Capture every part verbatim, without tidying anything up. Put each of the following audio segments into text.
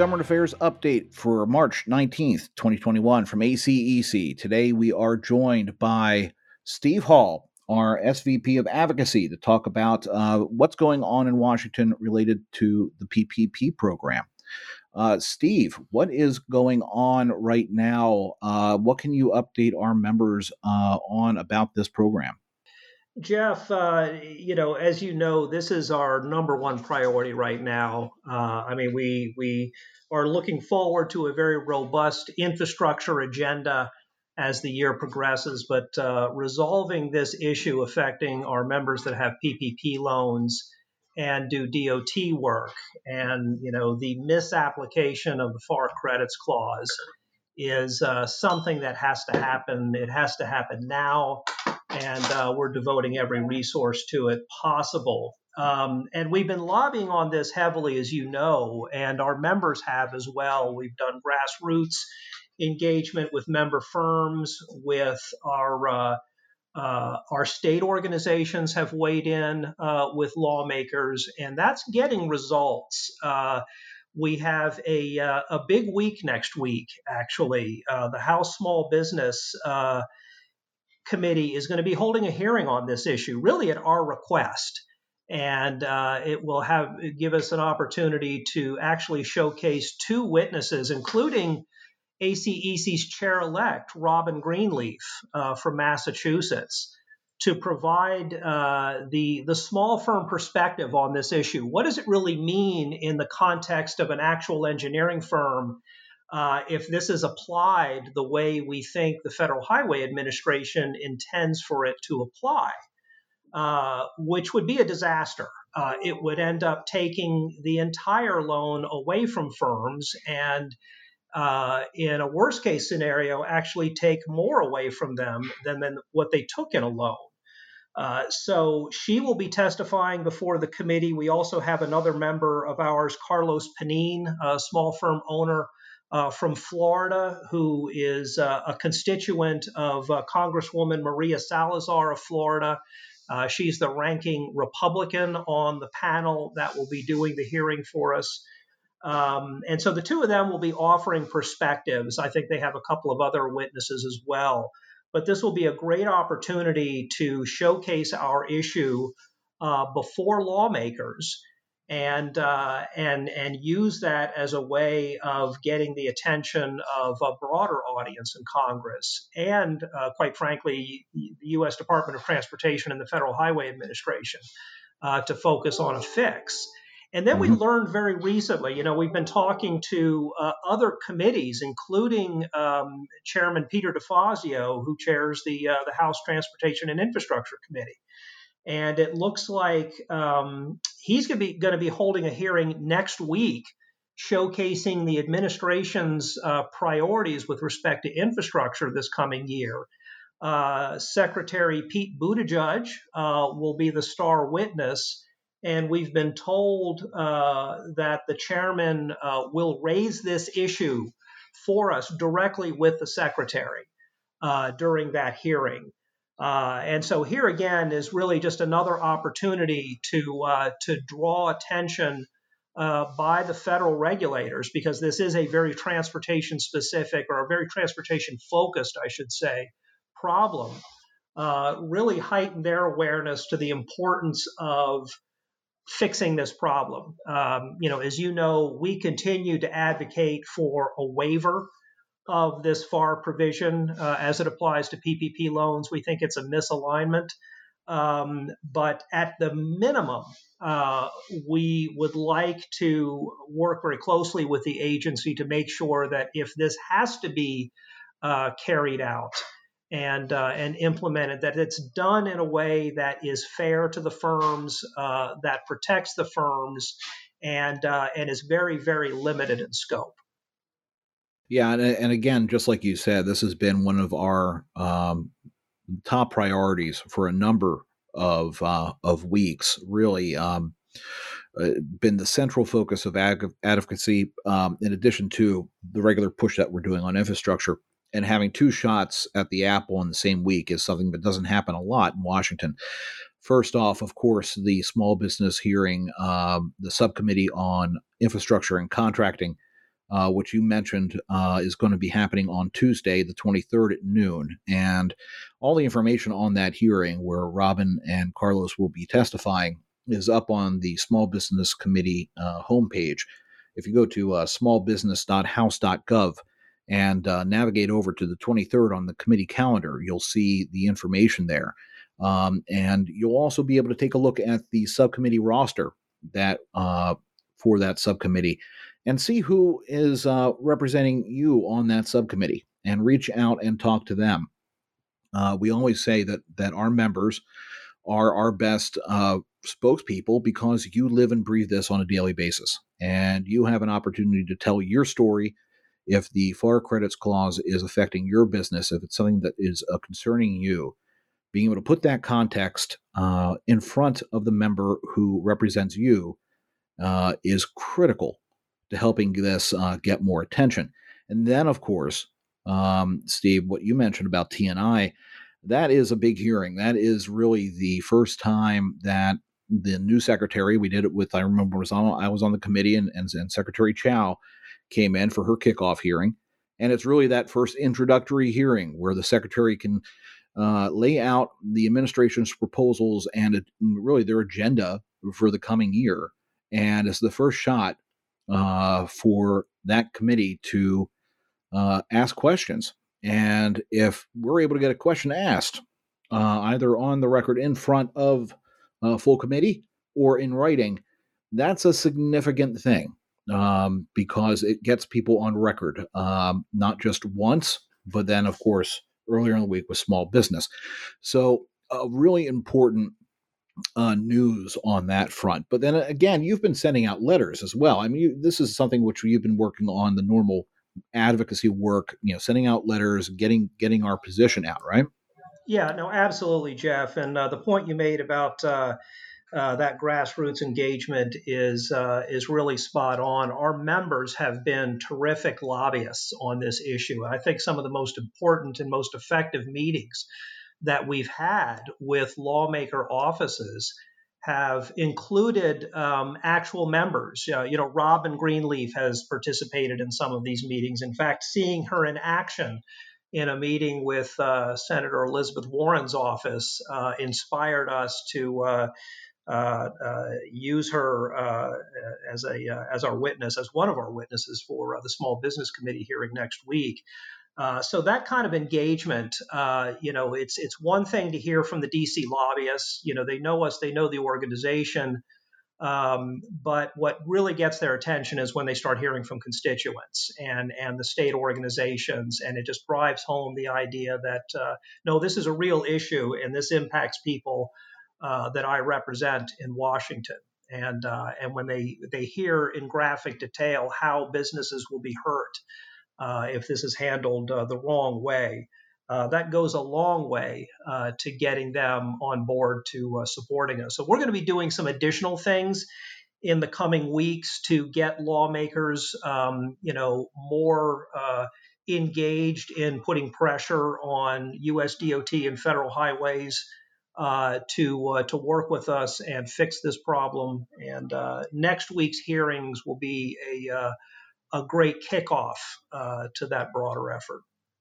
Government Affairs Update for March nineteenth, twenty twenty-one from A C E C. Today we are joined by Steve Hall, our S V P of Advocacy, to talk about uh, what's going on in Washington related to the P P P program. Uh, Steve, what is going on right now? Uh, what can you update our members uh, on about this program? Jeff, uh, you know, as you know, this is our number one priority right now. Uh, I mean, we we are looking forward to a very robust infrastructure agenda as the year progresses, but uh, resolving this issue affecting our members that have P P P loans and do D O T work, and you know, the misapplication of the F A R credits clause is uh, something that has to happen. It has to happen now, and uh, we're devoting every resource to it possible. Um, and we've been lobbying on this heavily, as you know, and our members have as well. We've done grassroots engagement with member firms, with our uh, uh, our state organizations have weighed in uh, with lawmakers, and that's getting results. Uh, we have a, uh, a big week next week, actually. Uh, the House Small Business uh, Committee is going to be holding a hearing on this issue, really at our request. And uh, it will have give us an opportunity to actually showcase two witnesses, including A C E C's chair-elect, Robin Greenleaf uh, from Massachusetts, to provide uh, the, the small firm perspective on this issue. What does it really mean in the context of an actual engineering firm uh, if this is applied the way we think the Federal Highway Administration intends for it to apply, uh, which would be a disaster. Uh, it would end up taking the entire loan away from firms and Uh, in a worst case scenario, actually take more away from them than, than what they took in a loan. Uh, so she will be testifying before the committee. We also have another member of ours, Carlos Panin, a small firm owner uh, from Florida, who is uh, a constituent of uh, Congresswoman Maria Salazar of Florida. Uh, she's the ranking Republican on the panel that will be doing the hearing for us. Um, and so the two of them will be offering perspectives. I think they have a couple of other witnesses as well. But this will be a great opportunity to showcase our issue uh, before lawmakers and uh, and and use that as a way of getting the attention of a broader audience in Congress and, uh, quite frankly, the U S Department of Transportation and the Federal Highway Administration uh, to focus on a fix. And then we learned very recently, you know, we've been talking to uh, other committees, including um, Chairman Peter DeFazio, who chairs the uh, the House Transportation and Infrastructure Committee. And it looks like um, he's going to be going to be holding a hearing next week, showcasing the administration's uh, priorities with respect to infrastructure this coming year. Uh, Secretary Pete Buttigieg uh, will be the star witness. And we've been told uh, that the chairman uh, will raise this issue for us directly with the secretary uh, during that hearing. Uh, and so here again is really just another opportunity to uh, to draw attention uh, by the federal regulators, because this is a very transportation specific, or a very transportation focused, I should say, problem. Uh, really heighten their awareness to the importance of fixing this problem. Um, you know, as you know, we continue to advocate for a waiver of this F A R provision uh, as it applies to P P P loans. We think it's a misalignment. Um, but at the minimum, uh, we would like to work very closely with the agency to make sure that if this has to be uh, carried out, and uh, and implemented, that it's done in a way that is fair to the firms, uh, that protects the firms, and uh, and is very, very limited in scope. Yeah, and, and again, just like you said, this has been one of our um, top priorities for a number of uh, of weeks. Really, um, uh, been the central focus of ag- advocacy. Um, in addition to the regular push that we're doing on infrastructure, and having two shots at the apple in the same week is something that doesn't happen a lot in Washington. First off, of course, the small business hearing, um, the subcommittee on infrastructure and contracting uh, which you mentioned uh, is going to be happening on Tuesday, the twenty-third at noon. And all the information on that hearing, where Robin and Carlos will be testifying, is up on the Small Business Committee uh, homepage. If you go to uh, small business dot house dot gov and uh, navigate over to the twenty-third on the committee calendar, you'll see the information there. Um, and you'll also be able to take a look at the subcommittee roster that uh, for that subcommittee and see who is uh, representing you on that subcommittee and reach out and talk to them. Uh, we always say that that our members are our best uh, spokespeople because you live and breathe this on a daily basis, and you have an opportunity to tell your story if the FAR credits clause is affecting your business, if it's something that is uh, concerning you. Being able to put that context uh, in front of the member who represents you uh, is critical to helping this uh, get more attention. And then, of course, um, Steve, what you mentioned about T N I, that is a big hearing. That is really the first time that the new secretary, we did it with, I remember was on, I was on the committee, and, and, and Secretary Chow came in for her kickoff hearing. And it's really that first introductory hearing where the secretary can uh, lay out the administration's proposals and it, really their agenda for the coming year. And it's the first shot uh, for that committee to uh, ask questions. And if we're able to get a question asked, uh, either on the record in front of a full committee or in writing, that's a significant thing um, because it gets people on record, um, not just once, but then, of course, earlier in the week with small business. So, a really important uh, news on that front. But then again, you've been sending out letters as well. I mean, you, this is something which you've been working on, the normal advocacy work, you know, sending out letters, getting getting our position out, right? Yeah, no, absolutely, Jeff. And uh, the point you made about uh, uh, that grassroots engagement is uh, is really spot on. Our members have been terrific lobbyists on this issue. I think some of the most important and most effective meetings that we've had with lawmaker offices have included um, actual members. Uh, you know, Robin Greenleaf has participated in some of these meetings. In fact, seeing her in action in a meeting with uh, Senator Elizabeth Warren's office uh, inspired us to uh, uh, uh, use her uh, as a uh, as our witness, as one of our witnesses for uh, the Small Business Committee hearing next week. Uh, so that kind of engagement, uh, you know, it's it's one thing to hear from the D C lobbyists. You know, they know us, they know the organization. Um, but what really gets their attention is when they start hearing from constituents and and the state organizations, and it just drives home the idea that uh, no, this is a real issue and this impacts people uh, that I represent in Washington. And uh, and when they they hear in graphic detail how businesses will be hurt uh, if this is handled uh, the wrong way. Uh, that goes a long way uh, to getting them on board to uh, supporting us. So we're going to be doing some additional things in the coming weeks to get lawmakers, um, you know, more uh, engaged in putting pressure on U S D O T and federal highways uh, to uh, to work with us and fix this problem. And uh, next week's hearings will be a uh, a great kickoff uh, to that broader effort.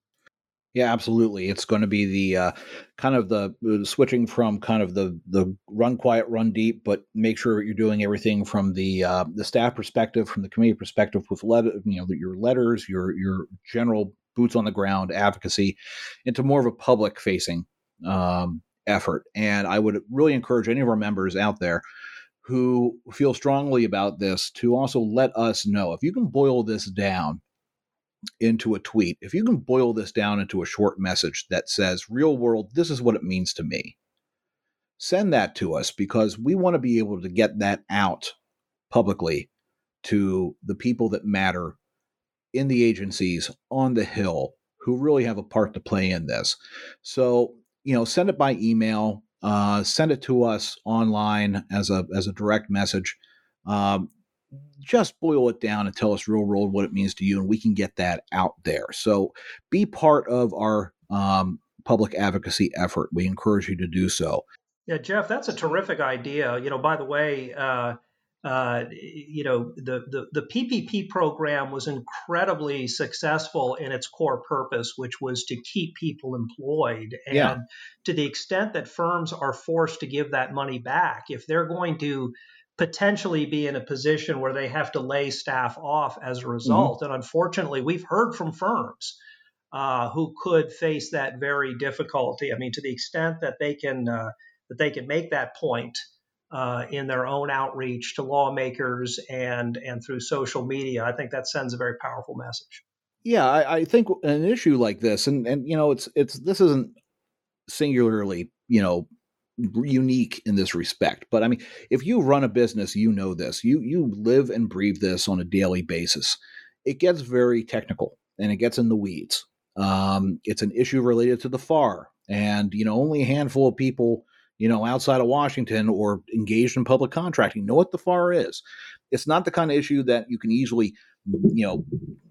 Yeah, absolutely. It's going to be the uh, kind of the uh, switching from kind of the the run quiet, run deep, but make sure you're doing everything from the uh, the staff perspective, from the committee perspective, with letter, you know, your letters, your your general boots on the ground advocacy, into more of a public facing um, effort. And I would really encourage any of our members out there who feel strongly about this to also let us know if you can boil this down into a tweet. If you can boil this down into a short message that says, real world, this is what it means to me, send that to us because we want to be able to get that out publicly to the people that matter in the agencies on the Hill who really have a part to play in this. So, you know, send it by email, uh, send it to us online as a as a direct message. Um, just boil it down and tell us real world what it means to you, and we can get that out there. So be part of our um, public advocacy effort. We encourage you to do so. Yeah, Jeff, that's a terrific idea. You know, by the way, uh, uh, you know, the, the, the P P P program was incredibly successful in its core purpose, which was to keep people employed. Yeah. And to the extent that firms are forced to give that money back, if they're going to potentially be in a position where they have to lay staff off as a Hmm. result, and unfortunately, we've heard from firms uh, who could face that very difficulty. I mean, to the extent that they can uh, that they can make that point uh, in their own outreach to lawmakers and and through social media, I think that sends a very powerful message. Yeah, I, I think an issue like this, and and you know, it's it's this isn't singularly, you know, unique in this respect. But I mean, if you run a business, you know this. You you live and breathe this on a daily basis. It gets very technical and it gets in the weeds. Um, it's an issue related to the F A R, and you know, only a handful of people, you know, outside of Washington or engaged in public contracting know what the F A R is. It's not the kind of issue that you can easily, you know,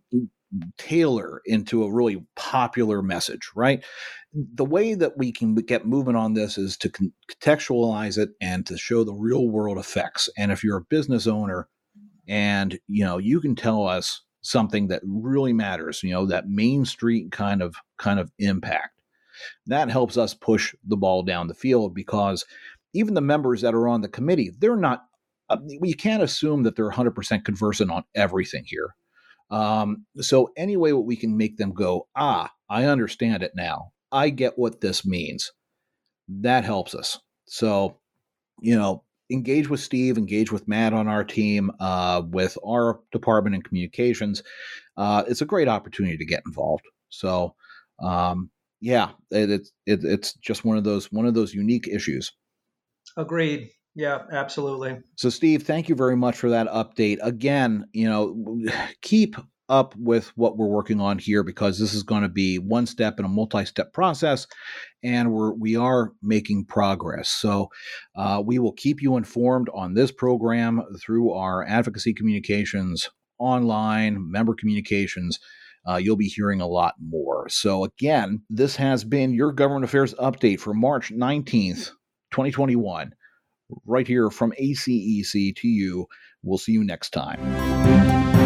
tailor into a really popular message, right? The way that we can get movement on this is to contextualize it and to show the real world effects. And if you're a business owner and, you know, you can tell us something that really matters, you know, that Main Street kind of kind of impact, that helps us push the ball down the field, because even the members that are on the committee, they're not, uh, you can't assume that they're one hundred percent conversant on everything here. Um, so any way we can make them go, ah, I understand it now. I get what this means. That helps us. So, you know, engage with Steve, engage with Matt on our team, uh, with our department in communications. Uh, it's a great opportunity to get involved. So, um, yeah, it, it's it, it's just one of those one of those unique issues. Agreed. Yeah, absolutely. So, Steve, thank you very much for that update. Again, you know, keep up with what we're working on here, because this is going to be one step in a multi-step process, and we're we are making progress. So, uh, we will keep you informed on this program through our advocacy communications, online member communications. Uh, you'll be hearing a lot more. So, again, this has been your Government Affairs Update for March nineteenth, twenty twenty-one. Right here from A C E C to you. We'll see you next time.